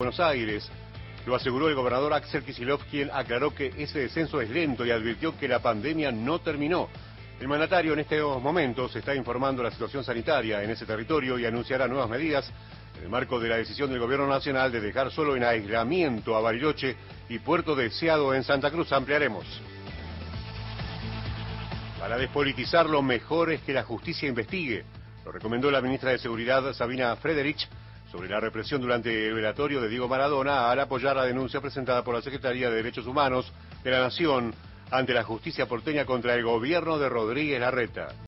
Buenos Aires. Lo aseguró el gobernador Axel Kicillof, quien aclaró que ese descenso es lento y advirtió que la pandemia no terminó. El mandatario en estos momentos está informando la situación sanitaria en ese territorio y anunciará nuevas medidas en el marco de la decisión del gobierno nacional de dejar solo en aislamiento a Bariloche y Puerto Deseado en Santa Cruz. Ampliaremos. Para despolitizar, lo mejor es que la justicia investigue. Lo recomendó la ministra de Seguridad, Sabina Frederich, sobre la represión durante el velatorio de Diego Maradona al apoyar la denuncia presentada por la Secretaría de Derechos Humanos de la Nación ante la justicia porteña contra el gobierno de Rodríguez Larreta.